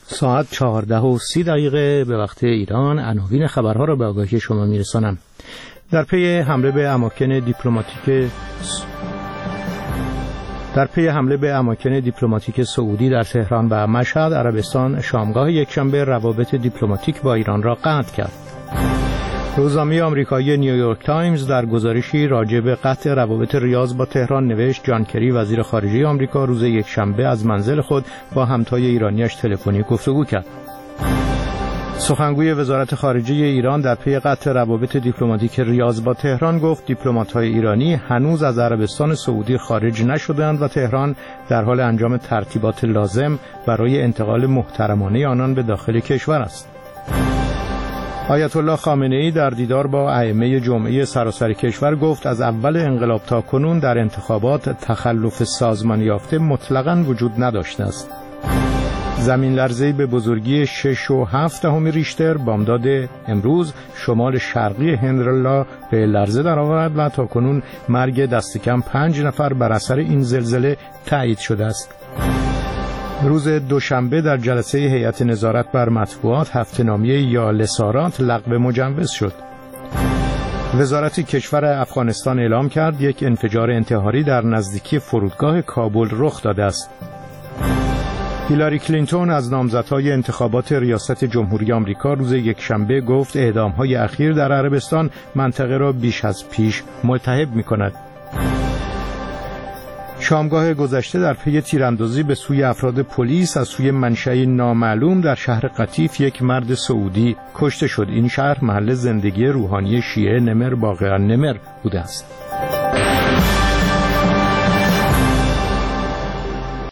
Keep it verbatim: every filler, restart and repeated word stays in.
ساعت چهارده و سی دقیقه به وقت ایران عناوین خبرها را به آگاهی شما میرسانم. در پی حمله به اماکن دیپلماتیک در پی حمله به اماکن دیپلماتیک سعودی در تهران و مشهد، عربستان شامگاه یکشنبه روابط دیپلماتیک با ایران را قطع کرد. روزنامه آمریکایی نیویورک تایمز در گزارشی راجع به قطع روابط ریاض با تهران نوشت جان کری وزیر خارجه آمریکا روز یکشنبه از منزل خود با همتای ایرانیش تلفنی گفتگو کرد. سخنگوی وزارت خارجه ایران در پی قطع روابط دیپلماتیک ریاض با تهران گفت دیپلمات‌های ایرانی هنوز از عربستان سعودی خارج نشدند و تهران در حال انجام ترتیبات لازم برای انتقال محترمانه آنان به داخل کشور است. آیت الله خامنه‌ای در دیدار با ائمه جمعه سراسر کشور گفت از اول انقلاب تا کنون در انتخابات تخلف سازمان یافته مطلقاً وجود نداشته است. زمین لرزه‌ای به بزرگی شش و هفت دهم ریشتر بامداد امروز شمال شرقی هنرلا به لرزه درآورد و تا کنون مرگ دست کم پنج نفر بر اثر این زلزله تایید شده است. روز دوشنبه در جلسه هیئت نظارت بر مطبوعات هفته‌نامه یا لسارات لغو مجوز شد. وزارت کشور افغانستان اعلام کرد یک انفجار انتحاری در نزدیکی فرودگاه کابل رخ داده است. هیلاری کلینتون از نامزدهای انتخابات ریاست جمهوری آمریکا روز یکشنبه گفت اعدام‌های اخیر در عربستان منطقه را بیش از پیش ملتهب می‌کند. شامگاه گذشته در پی تیراندازی به سوی افراد پلیس از سوی منشأ نامعلوم در شهر قطیف یک مرد سعودی کشته شد. این شهر محل زندگی روحانی شیعه نمر باقر نمر بوده است.